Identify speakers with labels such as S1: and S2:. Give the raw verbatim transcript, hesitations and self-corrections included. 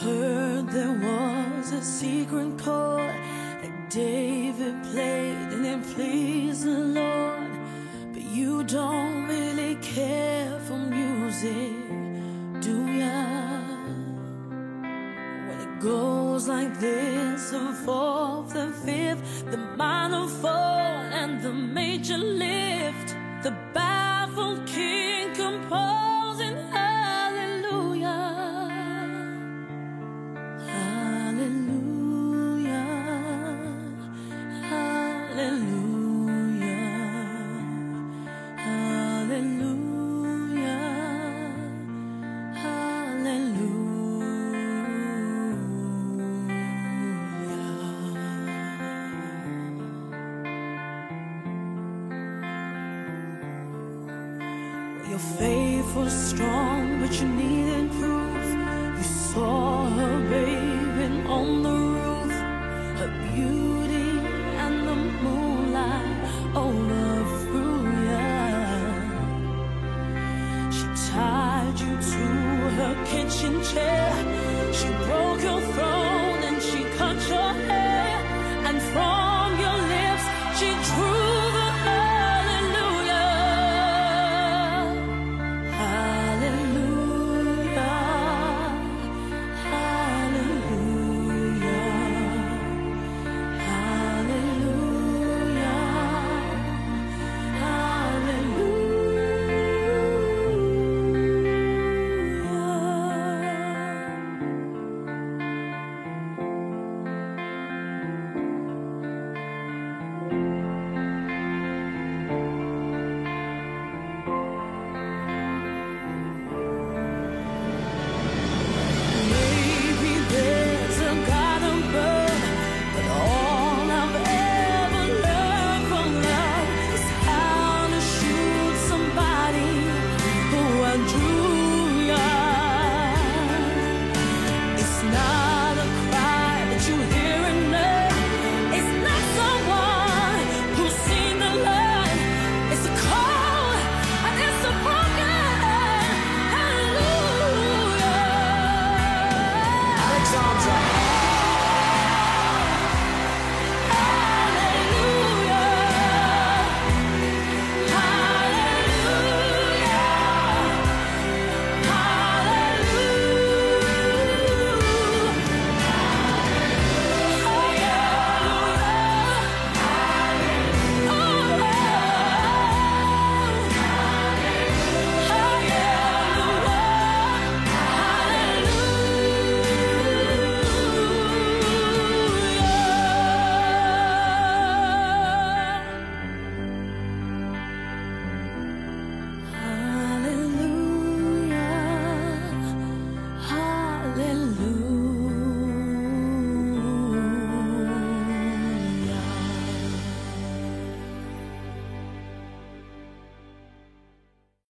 S1: heard there was a secret chord that David played and it pleased the Lord. But you don't really care for music, do ya? When it goes like this, the fourth, the fifth, the minor fall and the major lift, the baffled king composing hallelujah, hallelujah, hallelujah, hallelujah, hallelujah. Your faith was strong, but you needed proof. You saw her bathing on the